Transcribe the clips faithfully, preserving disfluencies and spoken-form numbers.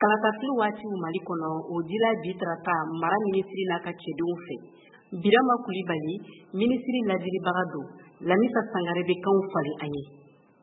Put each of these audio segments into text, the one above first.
Kalatafili waati Mali kɔnɔ o dila bi tarata mara minisiri n'a ka cɛdenw fɛ. Birama Kulibali minisiri ladiribaga don. Lamisa Sangare bɛ kanw falen an ye.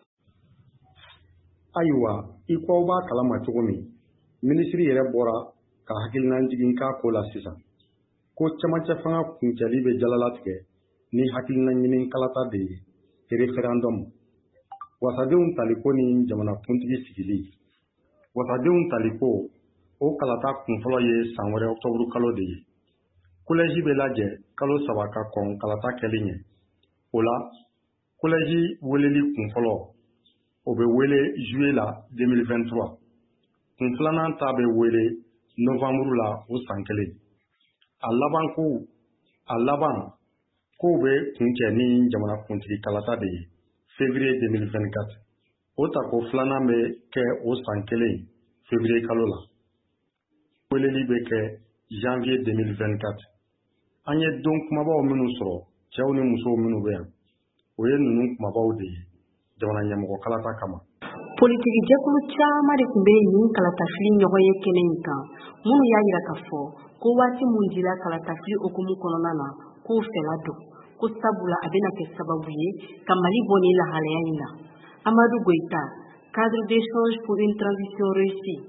Ayiwa i ko b'a kalama cogo min minisiri yɛrɛ bɔra ka hakilina jigin k'a ko la sisan ko camancɛ fanga kuncɛli bɛ jalalatigɛ ni hakilina ɲini kalata de ye référendum wasadenw taliko ni jamanakuntigi sigili wasadenw taliko o kalata kunfɔlɔ ye san wɛrɛ octobre kalo de ye collège bɛ lajɛ kalo saba ka kɔn kalata kɛli ɲɛ o la collège weleli kunfɔlɔ o bɛ wele juillet la deux mille vingt-trois kun filanan ta bɛ wele novembre la o san kelen a laban ko a laban ko bɛ kuncɛ ni jamanakuntigi kalata de ye février deux mille vingt-quatre o tako filanan bɛ kɛ o san kelen février kalo la weleli bɛ kɛ janvier deux mille vingt-quatre an ye don kumabaw minnu sɔrɔ cɛw ni musow minnu bɛ yan o ye ninnu kumabaw de ye jamana ɲɛmɔgɔ kalata kama. Politiki jɛkulu caman de tun bɛ nin kalatafili ɲɔgɔn ye kɛnɛ in kan minnu y'a jira k'a fɔ ko waati mun dila kalatafili okumu kɔnɔna na k'o fɛla don ko sabula a bɛna kɛ sababu ye ka Mali bɔ ni lahalaya in na. Amadou Goïta, cadre d'échange pour une transition réussie.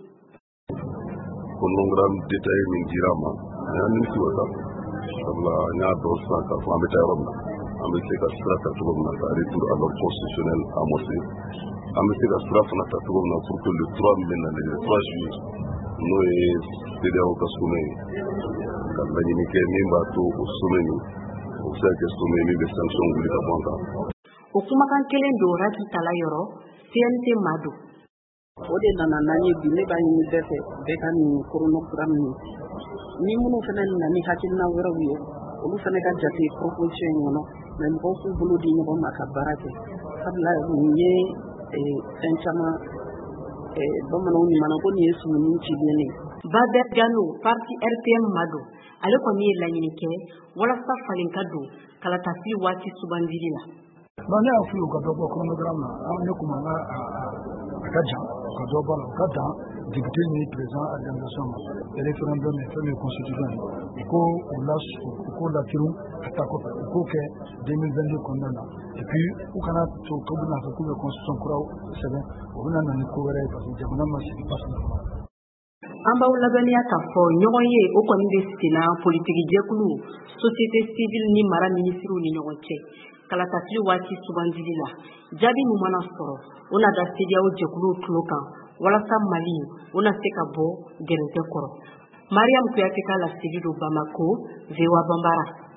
Programme détaillé min dira ma ya min siwata sabula nya do sa ka fa be ta rom am be ka sura ta to na ta retour à l'ordre constitutionnel amorcé am be ka sura fa ta to na pour que le trois mai le trois juillet no e de de o ka sume ka ba ni ke min ba to o sume ni o sa ke sume ni de sanction wuli ka banka o kuma kan kelen do raki tala yoro C N T Mado o de nana nani bi ne ba ni bɛɛ fɛ bɛɛ ka nin chronogramme ni minnu fana na ni hakilina wɛrɛw ye olu fana ka jate proposition in kɔnɔ mɛ mɔgɔw k'u bolo di ɲɔgɔn ma ka baara kɛ sabula nin ye fɛn caman bamananw ɲuman ko nin ye sumuni cilen ye. Babet Gano parti R P M Mado ale kɔni ye laɲini kɛ walasa falen ka don kalatafili waati sugandili la. ne y'a f'u ka dɔ bɔ chronogramme na ne kuma na a ka jan ka dɔ bɔ la ka dan député ni président à l'administration référendum et fɛn min constitution i ko u la u ko laturu ka taa kɔfɛ u k'o kɛ deux mille vingt-deux kɔnɔna na et puis u kana to k'u bɛna fɔ k'u bɛ constitution kuraw sɛbɛn u bɛna na ni ko wɛrɛ ye parce que jamana ma sigi basi la. An b'aw ladɔnniya k'a fɔ ɲɔgɔn ye o kɔni bɛ senna politiki jɛkulu société civile ni mara minisiriw ni ɲɔgɔn cɛ kalatafili waati sugandili la jaabi min mana sɔrɔ o na da C E D E A O jɛkuluw tulo kan walasa Mali o na se ka bɔ gɛrɛntɛ kɔrɔ. Mariam Kuyate ka laseli don Bamako, V O A Bambara.